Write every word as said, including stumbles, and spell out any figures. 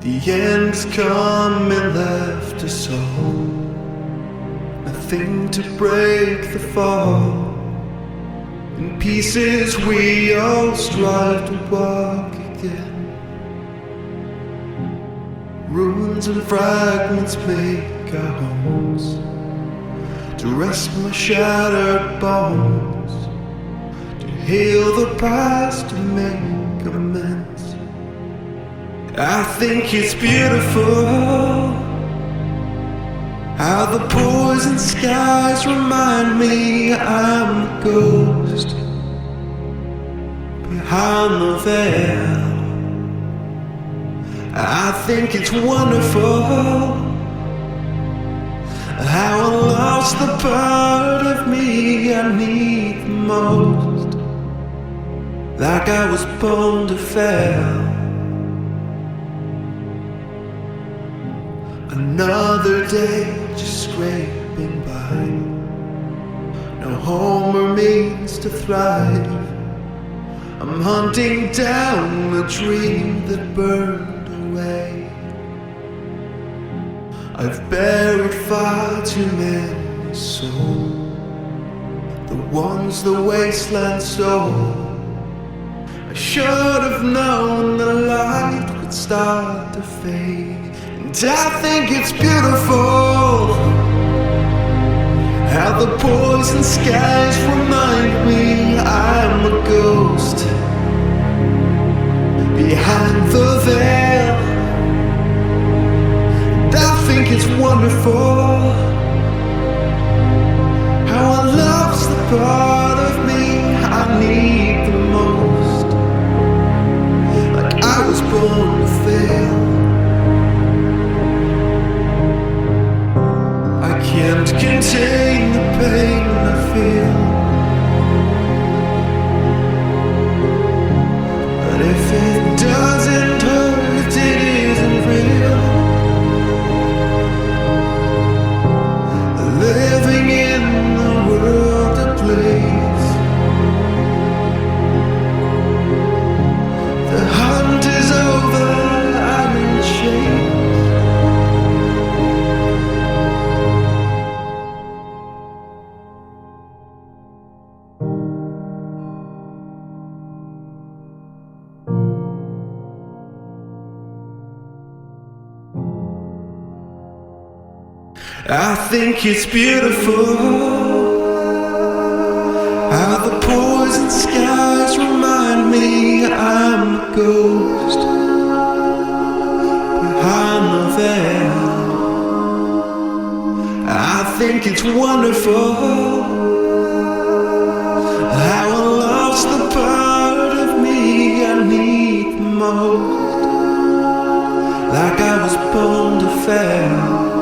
The end's come and left us all, nothing to break the fall. In pieces we all strive to walk again. Ruins and fragments make our homes, to rest my shattered bones, to heal the past, to make amends. I think it's beautiful how the poison skies remind me I'm the ghost behind the veil. I think it's wonderful how I lost the part of me I need the most, like I was born to fail. Another day just scraping by, no home or means to thrive. I'm hunting down the dream that burned away. I've buried far too many souls, the ones the wasteland stole. I should have known the light would start to fade. And I think it's beautiful how the poison skies remind me I'm a ghost behind the veil. And I think it's wonderful how I lost the part of me I need the most, like I was born to fail. Can't contain the pain I feel, but if it doesn't hurt, it isn't real. Living in the world of place, the hunt is over, I'm in chains. I think it's beautiful how the poison skies remind me I'm a ghost behind the veil. I think it's wonderful how I lost the part of me I need the most, like I was born to fail.